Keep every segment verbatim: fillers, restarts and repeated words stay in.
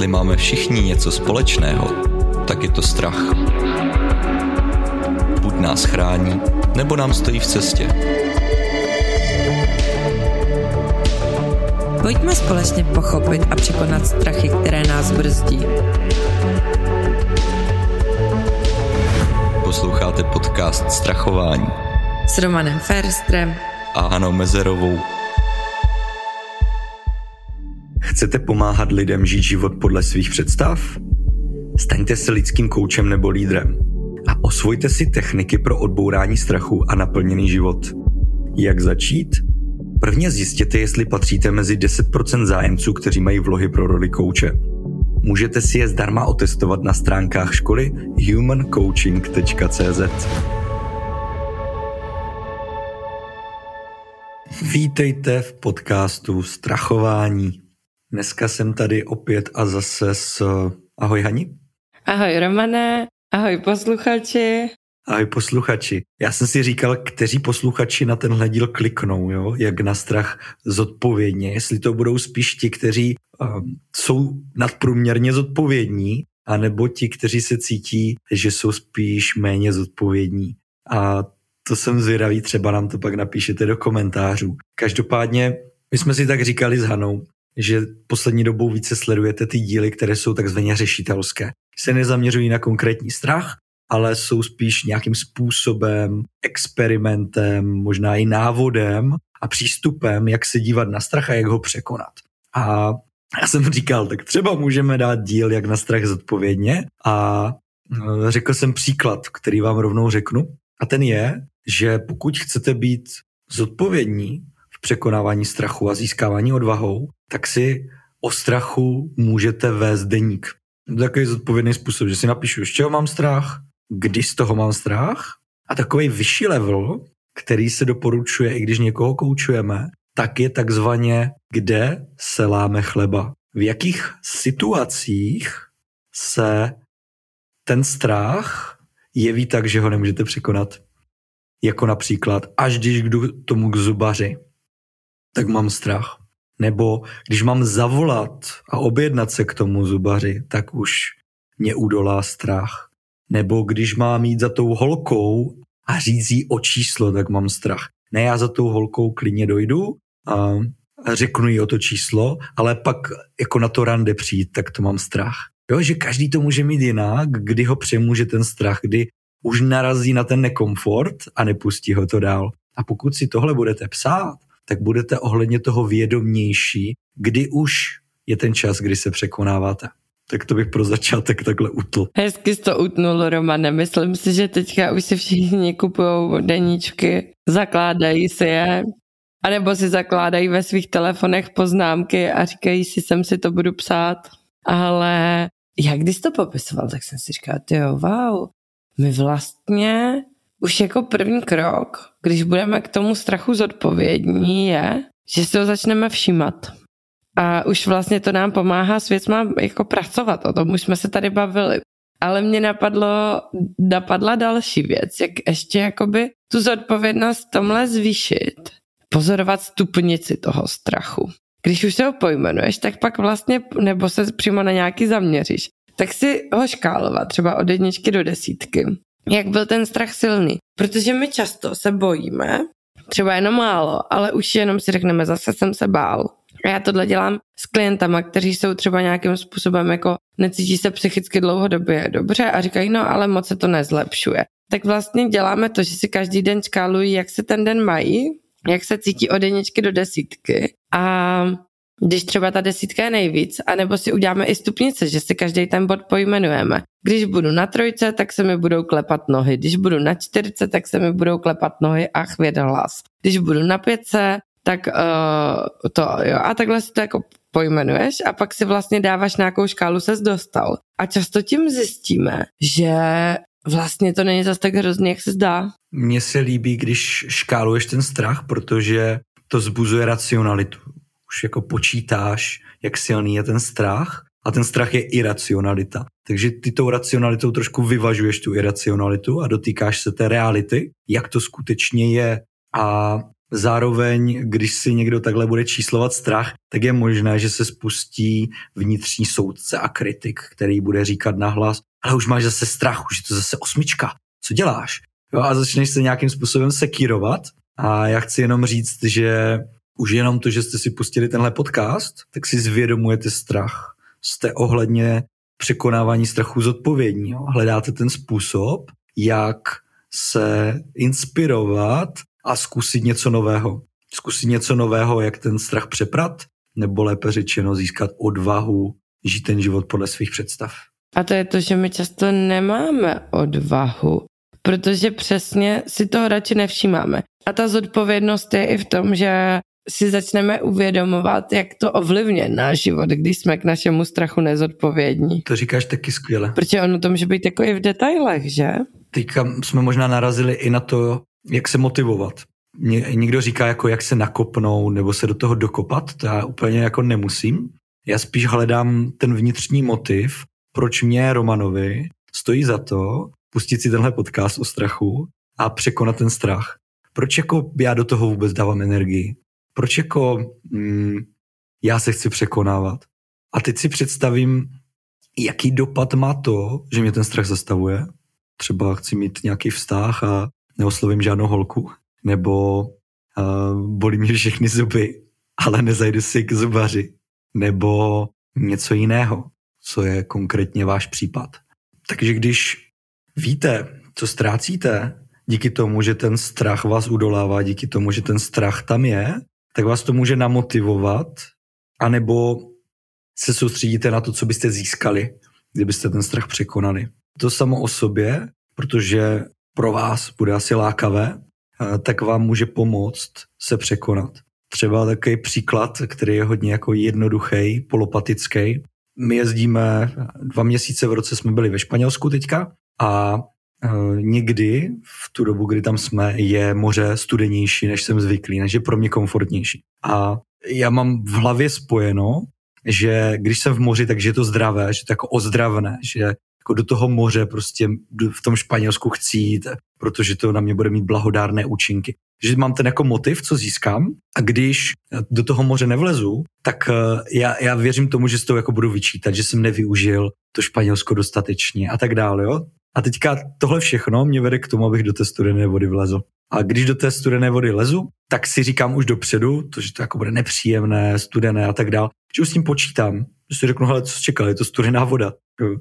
Jestli máme všichni něco společného, tak je to strach. Buď nás chrání, nebo nám stojí v cestě. Pojďme společně pochopit a překonat strachy, které nás brzdí. Posloucháte podcast Strachování S Romanem Ferstrem a Hanou Mezerovou. Chcete pomáhat lidem žít život podle svých představ? Staňte se lidským koučem nebo lídrem a osvojte si techniky pro odbourání strachu a naplněný život. Jak začít? Prvně zjistěte, jestli patříte mezi deset procent zájemců, kteří mají vlohy pro roli kouče. Můžete si je zdarma otestovat na stránkách školy human coaching tečka cé zet. Vítejte v podcastu Strachování. Dneska jsem tady opět a zase s... Ahoj Hani. Ahoj Romane, ahoj posluchači. Ahoj posluchači. Já jsem si říkal, kteří posluchači na tenhle díl kliknou, jo? Jak na strach zodpovědně. Jestli to budou spíš ti, kteří um, jsou nadprůměrně zodpovědní, anebo ti, kteří se cítí, že jsou spíš méně zodpovědní. A to jsem zvědavý, třeba nám to pak napíšete do komentářů. Každopádně, my jsme si tak říkali s Hanou, že poslední dobou více sledujete ty díly, které jsou takzvaně řešitelské. Se nezaměřují na konkrétní strach, ale jsou spíš nějakým způsobem, experimentem, možná i návodem a přístupem, jak se dívat na strach a jak ho překonat. A já jsem říkal, tak třeba můžeme dát díl, jak na strach zodpovědně, a řekl jsem příklad, který vám rovnou řeknu. A ten je, že pokud chcete být zodpovědní v překonávání strachu a získávání odvahou, tak si o strachu můžete vést deník. To je takový zodpovědný způsob, že si napíšu, z čeho mám strach, kdy z toho mám strach, a takový vyšší level, který se doporučuje, i když někoho koučujeme, tak je takzvaně, kde se láme chleba. V jakých situacích se ten strach jeví tak, že ho nemůžete překonat. Jako například, až když jdu tomu k zubaři, tak mám strach. Nebo když mám zavolat a objednat se k tomu zubaři, tak už mě udolá strach. Nebo když mám jít za tou holkou a říct jí o číslo, tak mám strach. Ne, já za tou holkou klidně dojdu a řeknu jí o to číslo, ale pak jako na to rande přijít, tak to mám strach. Jo, že každý to může mít jinak, kdy ho přemůže ten strach, kdy už narazí na ten nekomfort a nepustí ho to dál. A pokud si tohle budete psát, tak budete ohledně toho vědomější, kdy už je ten čas, kdy se překonáváte. Tak to bych pro začátek takhle utl. Hezky jsi to utnul, Romane. Myslím si, že teďka už si všichni kupujou deníčky, zakládají si je, anebo si zakládají ve svých telefonech poznámky a říkají si, sem si to budu psát. Ale jak když to popisoval, tak jsem si říkal, tyjo, wow, my vlastně už jako první krok, když budeme k tomu strachu zodpovědní, je, že si ho začneme všímat. A už vlastně to nám pomáhá s věcma jako pracovat, o tom už jsme se tady bavili. Ale mě napadlo, napadla další věc, jak ještě jakoby tu zodpovědnost tomhle zvýšit, pozorovat stupnici toho strachu. Když už se ho pojmenuješ, tak pak vlastně, nebo se přímo na nějaký zaměříš, tak si ho škálovat třeba od jedničky do desítky. Jak byl ten strach silný. Protože my často se bojíme, třeba jenom málo, ale už jenom si řekneme, zase jsem se bál. A já tohle dělám s klientama, kteří jsou třeba nějakým způsobem jako necítí se psychicky dlouhodobě dobře a říkají, no ale moc se to nezlepšuje. Tak vlastně děláme to, že si každý den škálují, jak se ten den mají, jak se cítí od jedničky do desítky, a když třeba ta desítka je nejvíc, anebo si uděláme i stupnice, že si každý ten bod pojmenujeme. Když budu na trojce, tak se mi budou klepat nohy. Když budu na čtyřce, tak se mi budou klepat nohy a chvět hlas. Když budu na pětce, tak uh, to jo. A takhle si to jako pojmenuješ a pak si vlastně dáváš nějakou škálu, ses dostal. A často tím zjistíme, že vlastně to není zase tak hrozný, jak se zdá. Mně se líbí, když škáluješ ten strach, protože to vzbuzuje racionalitu. Už jako počítáš, jak silný je ten strach, a ten strach je iracionalita. Takže ty tou racionalitou trošku vyvažuješ tu iracionalitu a dotýkáš se té reality, jak to skutečně je. A zároveň, když si někdo takhle bude číslovat strach, tak je možné, že se spustí vnitřní soudce a kritik, který bude říkat nahlas, ale už máš zase strach, už je to zase osmička, co děláš? Jo, a začneš se nějakým způsobem sekírovat a já chci jenom říct, že už jenom to, že jste si pustili tenhle podcast, tak si zvědomujete strach. Jste ohledně překonávání strachu zodpovědní. Jo? Hledáte ten způsob, jak se inspirovat a zkusit něco nového. Zkusit něco nového, jak ten strach přeprat, nebo lépe řečeno získat odvahu žít ten život podle svých představ. A to je to, že my často nemáme odvahu, protože přesně si toho radši nevšímáme. A ta zodpovědnost je i v tom, že si začneme uvědomovat, jak to ovlivňuje náš život, když jsme k našemu strachu nezodpovědní. To říkáš taky skvěle. Protože ono to může být jako i v detailech, že? Teďka jsme možná narazili i na to, jak se motivovat. Někdo říká, jako jak se nakopnout nebo se do toho dokopat, to já úplně jako nemusím. Já spíš hledám ten vnitřní motiv, proč mě, Romanovi, stojí za to pustit si tenhle podcast o strachu a překonat ten strach. Proč jako já do toho vůbec dávám energii? Proč jako mm, já se chci překonávat? A teď si představím, jaký dopad má to, že mě ten strach zastavuje. Třeba chci mít nějaký vztah a neoslovím žádnou holku, nebo uh, bolí mě všechny zuby, ale nezajdu si k zubaři, nebo něco jiného, co je konkrétně váš případ. Takže když víte, co ztrácíte, díky tomu, že ten strach vás udolává, díky tomu, že ten strach tam je, tak vás to může namotivovat, anebo se soustředíte na to, co byste získali, kdybyste ten strach překonali. To samo o sobě, protože pro vás bude asi lákavé, tak vám může pomoct se překonat. Třeba takový příklad, který je hodně jako jednoduchý, polopatický. My jezdíme dva měsíce v roce, jsme byli ve Španělsku teďka a někdy v tu dobu, kdy tam jsme, je moře studenější, než jsem zvyklý, než je pro mě komfortnější. A já mám v hlavě spojeno, že když jsem v moři, takže je to zdravé, že to jako ozdravné, že jako do toho moře prostě v tom Španělsku chci jít, protože to na mě bude mít blahodárné účinky. Že mám ten jako motiv, co získám, a když do toho moře nevlezu, tak já, já věřím tomu, že z toho jako budu vyčítat, že jsem nevyužil to Španělsko dostatečně a tak dále, jo. A teďka tohle všechno mě vede k tomu, abych do té studené vody vlezl. A když do té studené vody lezu, tak si říkám už dopředu, to, že to jako bude nepříjemné, studené a tak dále, že už s tím počítám. Že si řeknu, hele, co jsi čekal, je to studená voda,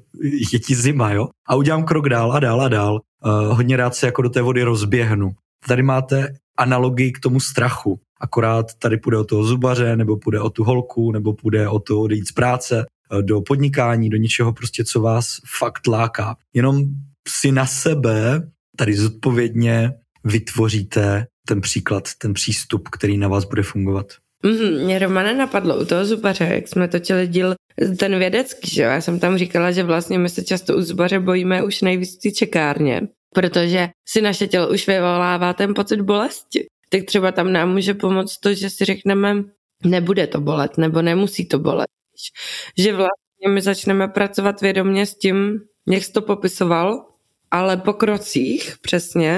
je ti zima, jo? A udělám krok dál a dál a dál. Uh, hodně rád se jako do té vody rozběhnu. Tady máte analogii k tomu strachu. Akorát tady půjde o toho zubaře, nebo půjde o tu holku, nebo půjde o to odejít z práce, do podnikání, do něčeho prostě, co vás fakt láká. Jenom si na sebe tady zodpovědně vytvoříte ten příklad, ten přístup, který na vás bude fungovat. Mm, mě Romane napadlo u toho zubaře, jak jsme točili díl ten vědecký, že já jsem tam říkala, že vlastně my se často u zubaře bojíme už nejvíc v čekárně, protože si naše tělo už vyvolává ten pocit bolesti. Tak třeba tam nám může pomoct to, že si řekneme, nebude to bolet, nebo nemusí to bolet. Že vlastně my začneme pracovat vědomě s tím, jak jsi to popisoval, ale po krocích přesně,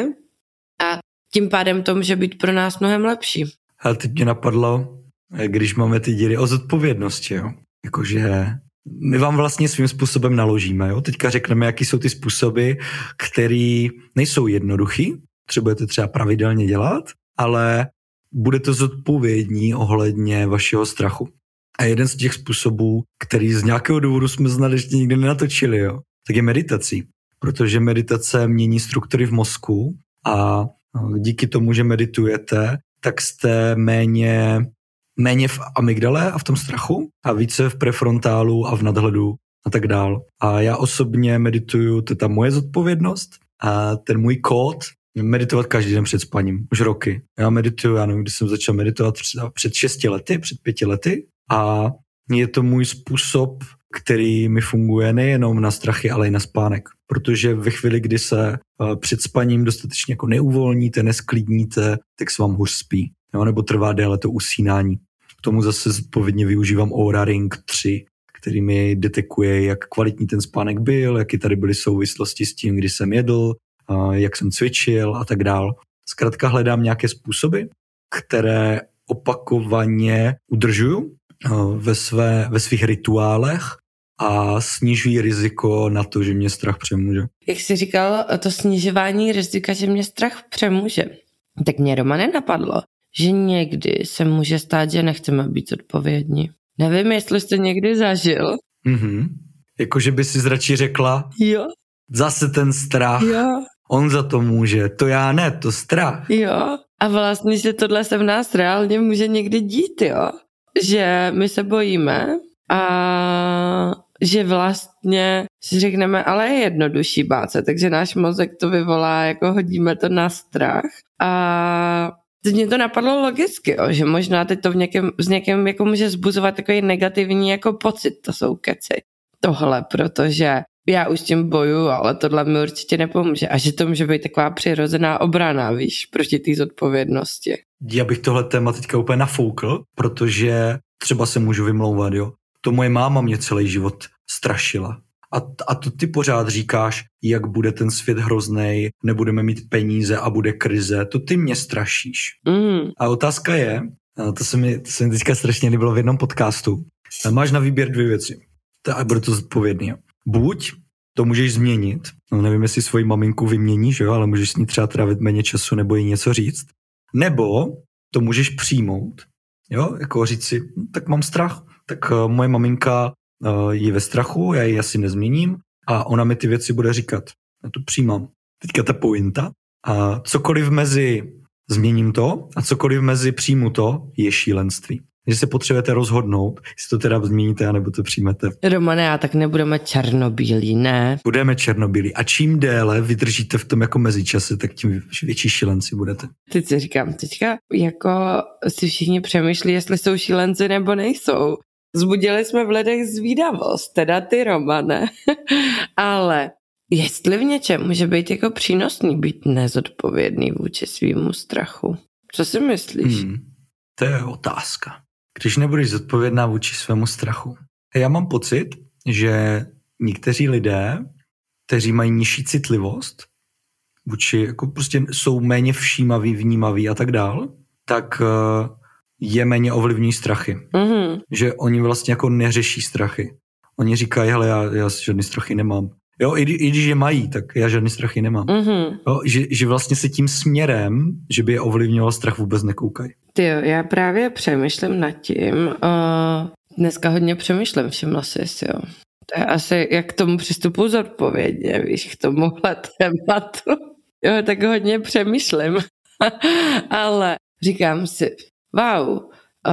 a tím pádem to může být pro nás mnohem lepší. Ale teď mě napadlo, když máme ty díly o zodpovědnosti, jo? Jakože my vám vlastně svým způsobem naložíme, jo? Teďka řekneme, jaký jsou ty způsoby, které nejsou jednoduchý, třeba budete třeba pravidelně dělat, ale budete zodpovědní ohledně vašeho strachu. A jeden z těch způsobů, který z nějakého důvodu jsme znali, ještě nikdy nenatočili, jo? Tak je meditací. Protože meditace mění struktury v mozku a díky tomu, že meditujete, tak jste méně, méně v amygdale a v tom strachu a více v prefrontálu a v nadhledu a tak dál. A já osobně medituju, to je ta moje zodpovědnost a ten můj kód, meditovat každý den před spaním, už roky. Já medituju, já nevím, když jsem začal meditovat před šesti lety, před pěti lety a je to můj způsob, který mi funguje nejenom na strachy, ale i na spánek. Protože ve chvíli, kdy se před spaním dostatečně jako neuvolníte, nesklidníte, tak se vám hůř spí. Jo? Nebo trvá déle to usínání. K tomu zase zodpovědně využívám Oura Ring tři, který mi detekuje, jak kvalitní ten spánek byl, jaké tady byly souvislosti s tím, kdy jsem jedl, jak jsem cvičil a tak dál. Zkrátka hledám nějaké způsoby, které opakovaně udržuju ve, své, ve svých rituálech a snižují riziko na to, že mě strach přemůže. Jak jsi říkal, to snižování rizika, že mě strach přemůže, tak mě doma nenapadlo, že někdy se může stát, že nechceme být odpovědní. Nevím, jestli jsi to někdy zažil. Mhm. Jakože by si radši řekla, jo. Zase ten strach, jo. On za to může, to já ne, to strach. Jo, a vlastně, že tohle se v nás reálně může někdy dít, jo. Že my se bojíme a že vlastně si řekneme, ale je jednodušší bát se, takže náš mozek to vyvolá, jako hodíme to na strach. A teď mě to napadlo logicky, jo, že možná teď to v někém, z někém jako může zbuzovat takový negativní jako pocit, to jsou keci. Tohle, protože já už tím boju, ale tohle mi určitě nepomůže. A že to může být taková přirozená obrana, víš, proti té zodpovědnosti. Já bych tohle téma teďka úplně nafoukl, protože třeba se můžu vymlouvat, jo. To moje máma mě celý život strašila. A, a to ty pořád říkáš, jak bude ten svět hroznej, nebudeme mít peníze a bude krize. To ty mě strašíš. Mm. A otázka je, to se mi, to se mi teďka strašně líbilo v jednom podcastu, máš na výběr dvě věci. A bude to zodpovědný. Jo. Buď to můžeš změnit, no nevím, jestli svoji maminku vyměníš, jo, ale můžeš s ní třeba trávit méně času nebo jí něco říct. Nebo to můžeš přijmout, jo, jako říct si, no, tak mám strach, tak uh, moje maminka uh, je ve strachu, já ji asi nezměním a ona mi ty věci bude říkat. Já to přijímám. Teďka ta pointa. A cokoliv mezi změním to a cokoliv mezi přijmu to je šílenství. Že se potřebujete rozhodnout, jestli to teda změníte, anebo to přijmete. Romane, a tak nebudeme černobílí, ne? Budeme černobílí. A čím déle vydržíte v tom jako mezičase, tak tím větší šílenci budete. Teď si říkám, teďka jako si všichni přemýšlí, jestli jsou šílenci nebo nejsou. Zbudili jsme v lidech zvídavost, teda ty, Romane. Ale jestli v něčem může být jako přínosný být nezodpovědný vůči svýmu strachu. Co si myslíš? Hmm, to je otázka. Když nebudeš zodpovědná vůči svému strachu. Já mám pocit, že někteří lidé, kteří mají nižší citlivost, vůči, jako prostě jsou méně všímaví, vnímaví a tak dál, tak je méně ovlivní strachy. Mm-hmm. Že oni vlastně jako neřeší strachy. Oni říkají, hele, já, já žádný strachy nemám. Jo, i, i když je mají, tak já žádný strachy nemám. Mm-hmm. Jo, že, že vlastně se tím směrem, že by je ovlivňoval strach, vůbec nekoukají. Tyjo, já právě přemýšlím nad tím. Uh, dneska hodně přemýšlím, všimla jsi si, jo. To je asi, jak k tomu přistupuji zodpovědně, víš, k tomuhle tématu. Jo, tak hodně přemýšlím. Ale říkám si, wow, uh,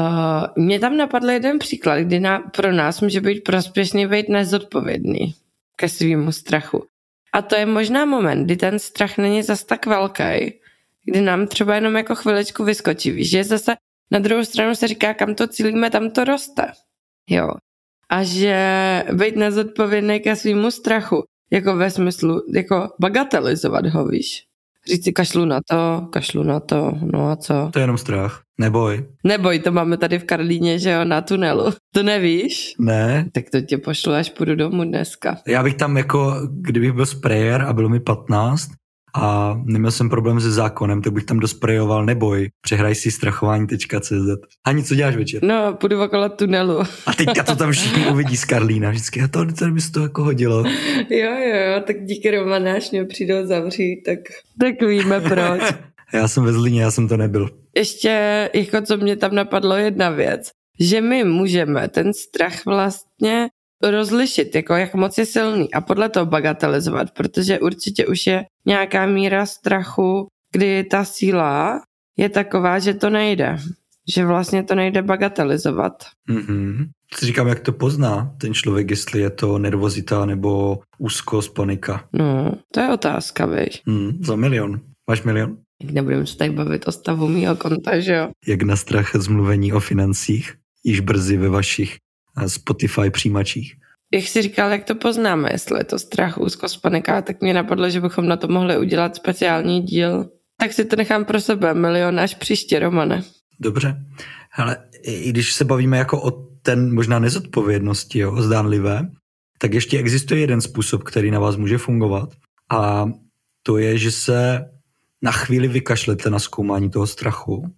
mě tam napadl jeden příklad, kdy na, pro nás může být prospěšný být nezodpovědný ke svýmu strachu. A to je možná moment, kdy ten strach není zas tak velký, kdy nám třeba jenom jako chviličku vyskočí, víš, že zase na druhou stranu se říká, kam to cílíme, tam to roste. Jo. A že být nezodpovědný ke svýmu strachu, jako ve smyslu, jako bagatelizovat ho, víš. Říct si, kašlu na to, kašlu na to, no a co? To je jenom strach. Neboj. Neboj, to máme tady v Karlíně, že jo, na tunelu. To nevíš? Ne. Tak to tě pošlu, až půjdu domů dneska. Já bych tam jako, kdybych byl sprayer a bylo mi patnáct a neměl jsem problém se zákonem, tak bych tam dosprejoval neboj, přehraj si strachování tečka cé zet. Ani co děláš večer? No, půjdu okolo tunelu. A teďka to tam všichni uvidí z Karlína. Vždycky, a to, to by se to jako hodilo. Jo, jo, jo, tak díky Romane, až mě přijdou zavřít, tak, tak víme proč. Já jsem ve Zlíně, já jsem to nebyl. Ještě, jako co mě tam napadlo, jedna věc, že my můžeme ten strach vlastně rozlišit, jako jak moc je silný a podle toho bagatelizovat, protože určitě už je nějaká míra strachu, kdy ta síla je taková, že to nejde. Že vlastně to nejde bagatelizovat. Mm-hmm. Si říkám, jak to pozná ten člověk, jestli je to nervozita nebo úzkost, panika. No, to je otázka, víš. Mm, za milion. Máš milion? Nebudeme se tak bavit o stavu mýho konta, že jo? Jak na strach z mluvení o financích, již brzy ve vašich Spotify přijímačích. Jak jsi říkal, jak to poznáme, jestli je to strach, úzkost, panika, tak mě napadlo, že bychom na to mohli udělat speciální díl. Tak si to nechám pro sebe, milion až příště, Romane. Dobře, ale i když se bavíme jako o ten možná nezodpovědnosti, jo, zdánlivé, tak ještě existuje jeden způsob, který na vás může fungovat a to je, že se na chvíli vykašlete na zkoumání toho strachu,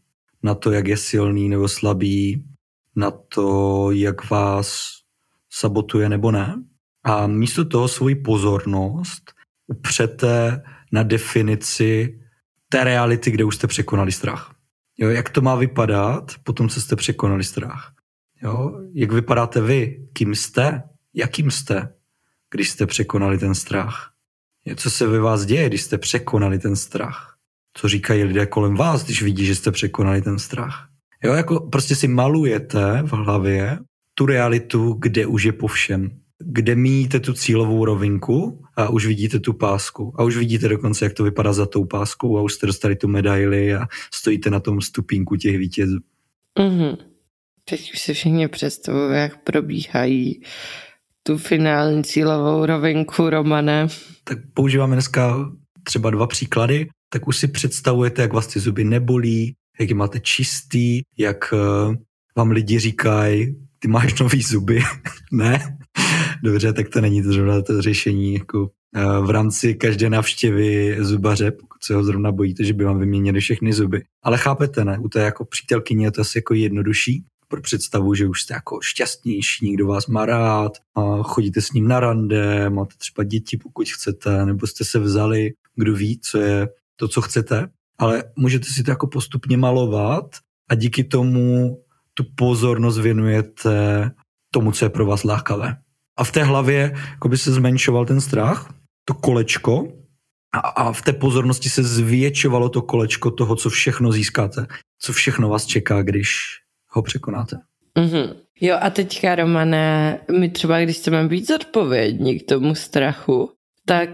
na to, jak je silný nebo slabý, na to, jak vás sabotuje nebo ne. A místo toho svoji pozornost upřete na definici té reality, kde už jste překonali strach. Jo, jak to má vypadat potom, co jste překonali strach. Jo, jak vypadáte vy, kým jste, jakým jste, když jste překonali ten strach. Co se ve vás děje, když jste překonali ten strach. Co říkají lidé kolem vás, když vidí, že jste překonali ten strach. Jo, jako prostě si malujete v hlavě tu realitu, kde už je po všem. Kde míjíte tu cílovou rovinku a už vidíte tu pásku. A už vidíte dokonce, jak to vypadá za tou páskou a už jste dostali tu medaili a stojíte na tom stupínku těch vítězů. Mm-hmm. Teď už si všichni představují, jak probíhají tu finální cílovou rovinku, Romane. Tak používáme dneska třeba dva příklady, tak už si představujete, jak vás ty zuby nebolí, jak je máte čistý, jak uh, vám lidi říkají, ty máš nový zuby, ne? Dobře, tak to není to zrovna to řešení jako uh, v rámci každé návštěvy zubaře, pokud se ho zrovna bojíte, že by vám vyměnili všechny zuby. Ale chápete, ne? U té jako přítelkyně je to asi jako jednodušší pro představu, že už jste jako šťastnější, někdo vás má rád, a chodíte s ním na rande, máte třeba děti, pokud chcete, nebo jste se vzali, kdo ví, co je to, co chcete, ale můžete si to jako postupně malovat a díky tomu tu pozornost věnujete tomu, co je pro vás lákavé. A v té hlavě jako by se zmenšoval ten strach, to kolečko, a, a v té pozornosti se zvětšovalo to kolečko toho, co všechno získáte, co všechno vás čeká, když ho překonáte. Mm-hmm. Jo, a teďka, Romane, my třeba, když chceme být zodpovědní k tomu strachu, tak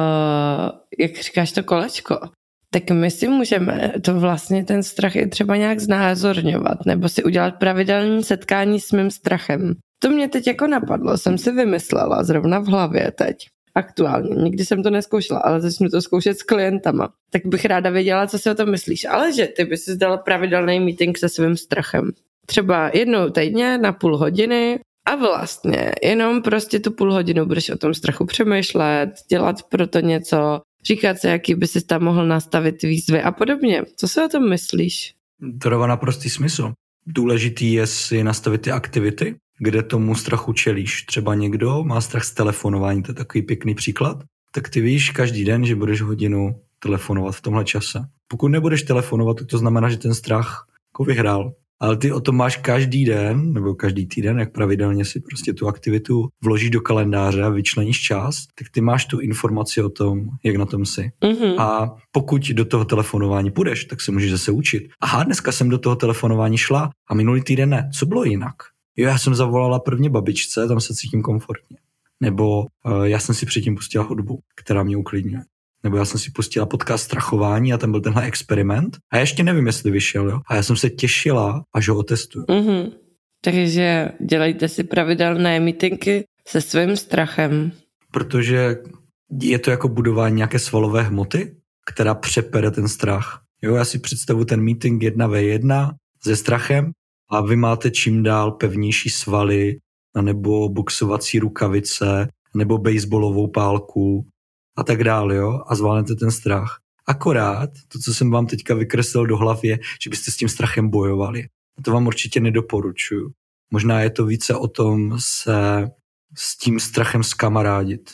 uh, jak říkáš to kolečko, tak my si můžeme to vlastně ten strach je třeba nějak znázorňovat nebo si udělat pravidelné setkání s mým strachem. To mě teď jako napadlo, jsem si vymyslela zrovna v hlavě teď. Aktuálně, nikdy jsem to neskoušela, ale začnu to zkoušet s klientama. Tak bych ráda věděla, co si o tom myslíš. Ale že ty bys si dala pravidelný meeting se svým strachem. Třeba jednou týdně na půl hodiny a vlastně jenom prostě tu půl hodinu budeš o tom strachu přemýšlet, dělat pro to něco, říkat si, jaký by si tam mohl nastavit výzvy a podobně. Co si o tom myslíš? To dává naprostý smysl. Důležitý je si nastavit ty aktivity, kde tomu strachu čelíš. Třeba někdo má strach z telefonování, to je takový pěkný příklad. Tak ty víš každý den, že budeš hodinu telefonovat v tomhle čase. Pokud nebudeš telefonovat, tak to znamená, že ten strach jako vyhrál. Ale ty o tom máš každý den, nebo každý týden, jak pravidelně si prostě tu aktivitu vložíš do kalendáře a vyčleníš čas, tak ty máš tu informaci o tom, jak na tom jsi. Mm-hmm. A pokud do toho telefonování půjdeš, tak se můžeš zase učit. Aha, dneska jsem do toho telefonování šla a minulý týden ne. Co bylo jinak? Jo, já jsem zavolala prvně babičce, tam se cítím komfortně. Nebo uh, já jsem si předtím pustila hudbu, která mě uklidňuje. Nebo já jsem si pustila podcast Strachování a tam byl tenhle experiment. A já ještě nevím, jestli vyšel, jo. A já jsem se těšila, až ho otestuju. Mm-hmm. Takže dělejte si pravidelné meetingy se svým strachem. Protože je to jako budování nějaké svalové hmoty, která přepere ten strach. Jo, já si představu ten meeting jedna ve jedna se strachem a vy máte čím dál pevnější svaly, nebo boxovací rukavice, nebo baseballovou pálku a tak dále, jo, a zvládnete ten strach. Akorát to, co jsem vám teďka vykreslil do hlavy, je, že byste s tím strachem bojovali. A to vám určitě nedoporučuju. Možná je to více o tom se s tím strachem zkamarádit.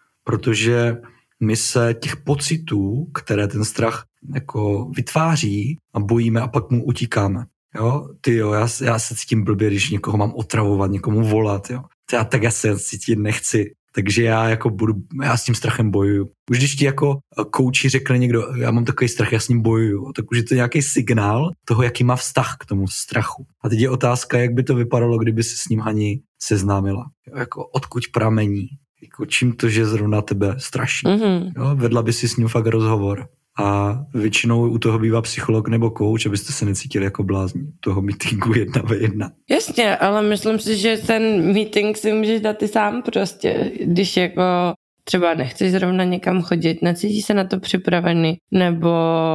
Protože my se těch pocitů, které ten strach jako vytváří a bojíme a pak mu utíkáme. Jo, ty jo, já, já se cítím blbě, když někoho mám otravovat, někomu volat, jo. Já, tak já se cítit nechci. Takže já jako budu, já s tím strachem bojuju. Už když ti jako kouči řekne někdo, já mám takový strach, já s ním bojuju, tak už je to nějaký signál toho, jaký má vztah k tomu strachu. A teď je otázka, jak by to vypadalo, kdyby se s ním Hani seznámila. Jo, jako odkud pramení, jako čím to, že zrovna tebe straší. Mm-hmm. Jo, vedla by si s ním fakt rozhovor. A většinou u toho bývá psycholog nebo kouč, abyste se necítili jako blázni toho meetingu jedna ve jedna. Jasně, ale myslím si, že ten meeting si můžeš dát ty sám prostě, když jako třeba nechceš zrovna někam chodit, necítíš se na to připravený, nebo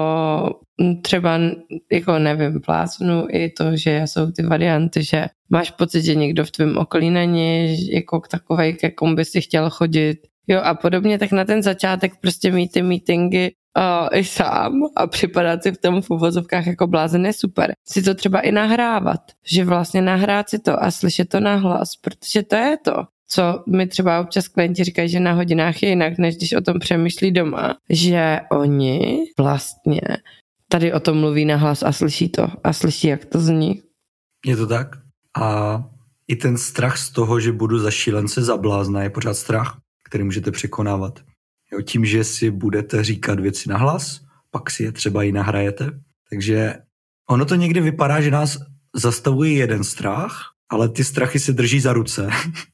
třeba jako nevím, plácnu i to, že jsou ty varianty, že máš pocit, že někdo v tvém okolí není jako takovej, k jakom by si chtěl chodit. Jo a podobně, tak na ten začátek prostě mít ty meetingy uh, i sám a připadat si v tom v uvozovkách jako blázen je super. Si to třeba i nahrávat, že vlastně nahrát si to a slyšet to nahlas, protože to je to, co mi třeba občas klienti říkají, že na hodinách je jinak, než když o tom přemýšlí doma, že oni vlastně tady o tom mluví nahlas a slyší to a slyší, jak to zní. Je to tak? A i ten strach z toho, že budu za šílence, za blázna, je pořád strach, který můžete překonávat. Jo, tím, že si budete říkat věci nahlas, pak si je třeba i nahrajete. Takže ono to někdy vypadá, že nás zastavuje jeden strach, ale ty strachy se drží za ruce.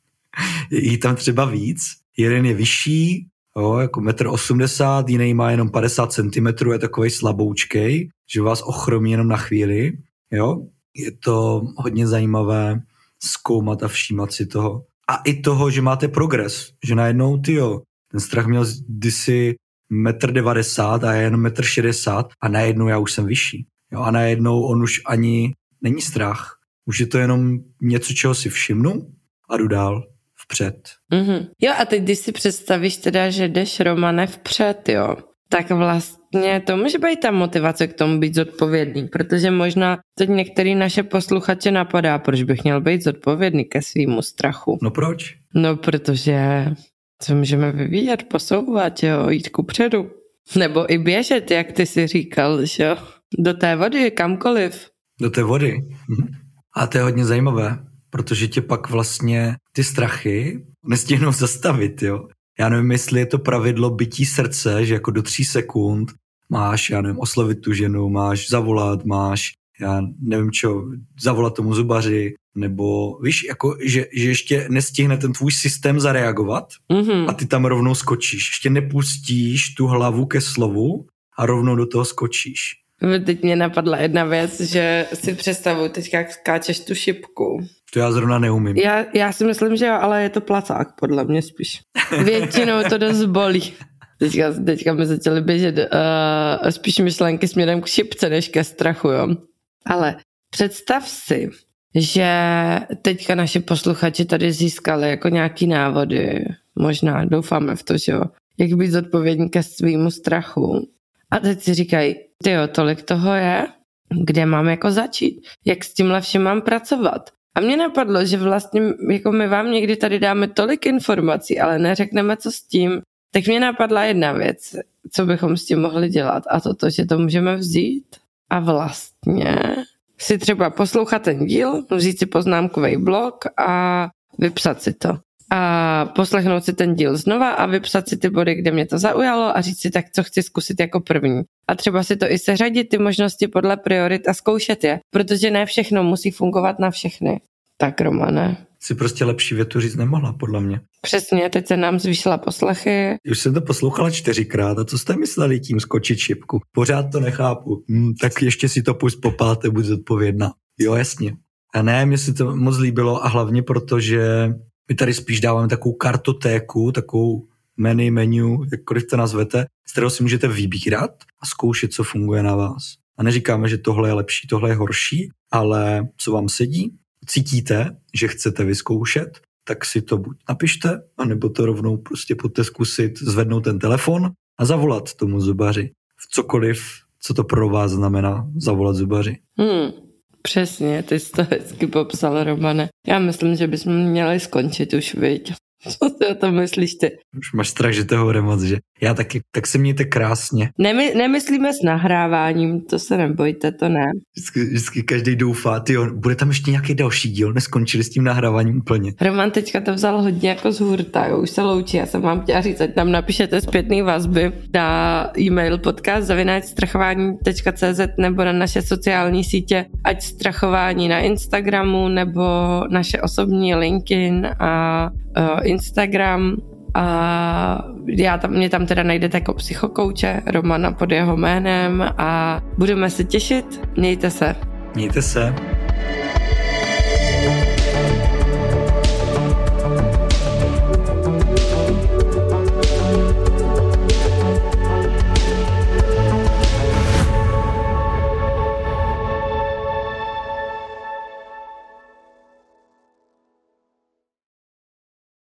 Je jich tam třeba víc. Jeden je vyšší, jo, jako metr osmdesát, jiný má jenom padesát centimetrů, je takovej slaboučkej, že vás ochromí jenom na chvíli. Jo. Je to hodně zajímavé zkoumat a všímat si toho. A i toho, že máte progres, že najednou, tyjo, ten strach měl kdysi metr devadesát a já jenom metr šedesát a najednou já už jsem vyšší. Jo, a najednou on už ani není strach. Už je to jenom něco, čeho si všimnu a jdu dál vpřed. Mm-hmm. Jo, a teď, když si představíš teda, že jdeš, Romane, vpřed, jo, tak vlastně to může být ta motivace k tomu být zodpovědný, protože možná teď některý naše posluchače napadá, proč bych měl být zodpovědný ke svýmu strachu. No proč? No, protože co můžeme vyvíjet, posouvat, jo, jít kupředu. Nebo i běžet, jak ty si říkal, že jo, do té vody, kamkoliv. Do té vody. Mhm. A to je hodně zajímavé, protože tě pak vlastně ty strachy nestihnou zastavit, jo. Já nevím, jestli je to pravidlo bytí srdce, že jako do tří sekund máš, já nevím, oslovit tu ženu, máš zavolat, máš, já nevím čo, zavolat tomu zubaři, nebo víš, jako, že, že ještě nestihne ten tvůj systém zareagovat mm-hmm. a ty tam rovnou skočíš. Ještě nepustíš tu hlavu ke slovu a rovnou do toho skočíš. Teď mě napadla jedna věc, že si představuji teďka, jak skáčeš tu šipku. To já zrovna neumím. Já, já si myslím, že jo, ale je to placák, podle mě spíš. Většinou to dost bolí. Teďka, teďka mi začaly běžet uh, spíš myšlenky směrem k šipce, než ke strachu, jo. Ale představ si, že teďka naši posluchači tady získali jako nějaký návody, možná doufáme v to, že jo, jak být zodpovědný ke svýmu strachu. A teď si říkají, tyjo, tolik toho je, kde mám jako začít, jak s tímhle všem mám pracovat. A mně napadlo, že vlastně jako my vám někdy tady dáme tolik informací, ale neřekneme, co s tím. Tak mě napadla jedna věc, co bychom s tím mohli dělat, a to to, že to můžeme vzít a vlastně si třeba poslouchat ten díl, vzít si poznámkový blok a vypsat si to. A poslechnout si ten díl znova a vypsat si ty body, kde mě to zaujalo a říct si tak, co chci zkusit jako první. A třeba si to i seřadit ty možnosti podle priorit a zkoušet je, protože ne všechno musí fungovat na všechny. Tak, Romane. Si prostě lepší větu říct nemohla, podle mě. Přesně, teď se nám zvýšila poslechy. Už jsem to poslouchala čtyřikrát a co jste mysleli tím skočit šipku? Pořád to nechápu. Hm, tak ještě si to pust po páté, buď zodpovědná. Jo, jasně. A ne, mně se to moc líbilo a hlavně proto, že my tady spíš dáváme takovou kartotéku, takovou menu, menu, jakkoliv to nazvete, z kterého si můžete vybírat a zkoušet, co funguje na vás. A neříkáme, že tohle je lepší, tohle je horší, ale co vám sedí, cítíte, že chcete vyzkoušet, tak si to buď napište, anebo to rovnou prostě pojďte zkusit zvednout ten telefon a zavolat tomu zubaři. V cokoliv, co to pro vás znamená zavolat zubaři. Hmm. Přesně, ty jsi to hezky popsal, Romane. Já myslím, že bychom měli skončit už, viď. Co si o tom myslíš ty? Už máš strach, že toho bude moc, že? Já taky, tak se mějte krásně. Nemy, nemyslíme s nahráváním, to se nebojte, to ne. Vždycky, vždycky každý doufá, tyjo, bude tam ještě nějaký další díl, neskončili s tím nahráváním úplně. Roman teďka to vzal hodně jako z hurta, jo, už se loučí, já jsem vám chtěla říct, ať tam napíšete zpětný vazby na e-mail podcast zavináč strachování tečka cé zet nebo na naše sociální sítě, ať strachování na Instagramu nebo naše osobní LinkedIn a uh, Instagram. A já tam, mě tam teda najdete jako psychokouče, Romana pod jeho jménem a budeme se těšit. Mějte se. Mějte se.